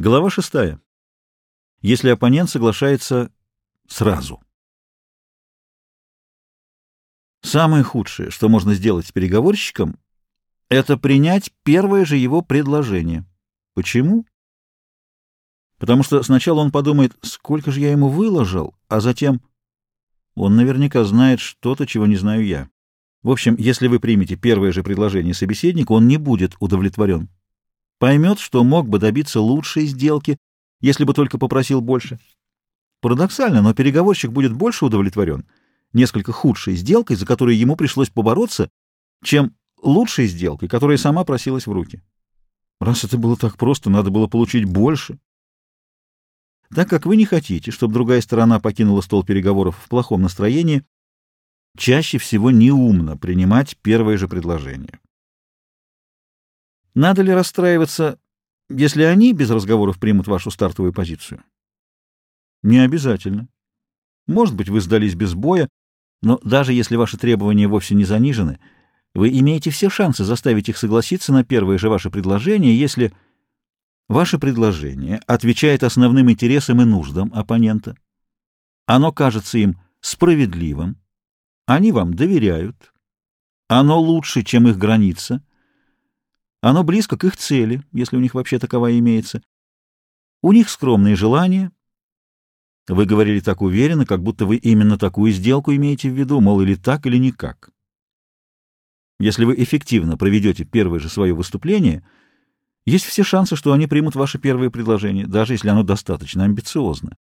Глава 6. Если оппонент соглашается сразу. Самое худшее, что можно сделать с переговорщиком, это принять первое же его предложение. Почему? Потому что сначала он подумает, сколько же я ему выложил, а затем он наверняка знает что-то, чего не знаю я. В общем, если вы примете первое же предложение собеседника, он не будет удовлетворен. Поймет, что мог бы добиться лучшей сделки, если бы только попросил больше. Парадоксально, но переговорщик будет больше удовлетворен несколько худшей сделкой, за которую ему пришлось побороться, чем лучшей сделкой, которая сама просилась в руки. Раз это было так просто, надо было получить больше. Так как вы не хотите, чтобы другая сторона покинула стол переговоров в плохом настроении, чаще всего неумно принимать первое же предложение. Надо ли расстраиваться, если они без разговоров примут вашу стартовую позицию? Не обязательно. Может быть, вы сдались без боя, но даже если ваши требования вовсе не занижены, вы имеете все шансы заставить их согласиться на первое же ваше предложение, если ваше предложение отвечает основным интересам и нуждам оппонента, оно кажется им справедливым, они вам доверяют, оно лучше, чем их граница, оно близко к их цели, если у них вообще таковая имеется, у них скромные желания. Вы говорили так уверенно, как будто вы именно такую сделку имеете в виду, мол, или так, или никак. Если вы эффективно проведете первое же свое выступление, есть все шансы, что они примут ваше первое предложение, даже если оно достаточно амбициозно.